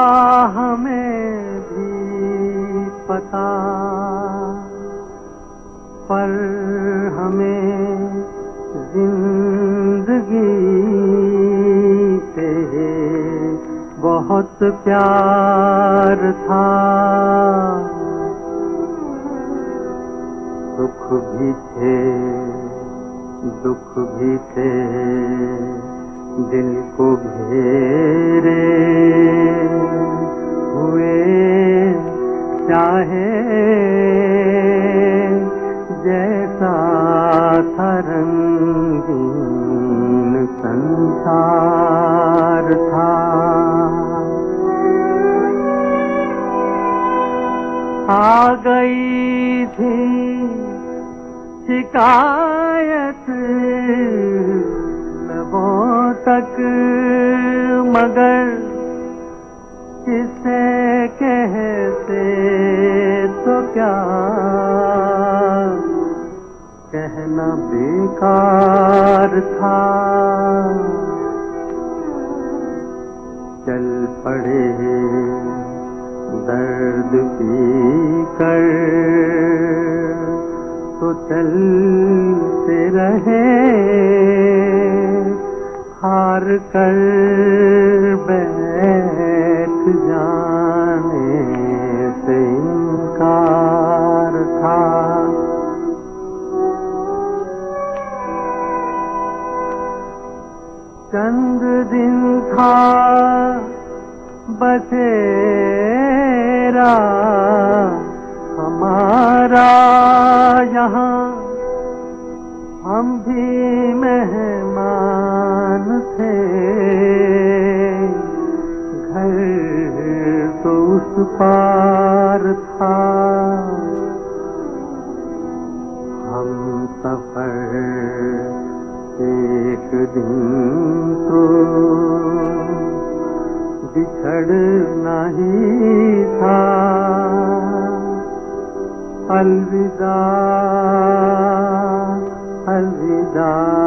हमें भी पता, पर हमें जिंदगी से बहुत प्यार था। दुख भी थे, दुख भी थे, दिल को घेरे हुए, चाहे जैसा था रंगीन संसार था। आ गई थी शिकायत लबों तक, मगर किसे कहते तो क्या, कहना बेकार था। चल पड़े दर्द पी कर, तो चलते रहे, हार कर बैठ जाने से इनकार था। चंद दिन था बसेरा हमारा यहाँ, हम भी मेहमान थे। घर तो उस पार था, हम सफर एक दिन तो बिछड़ना ही था। अलविदा अलविदा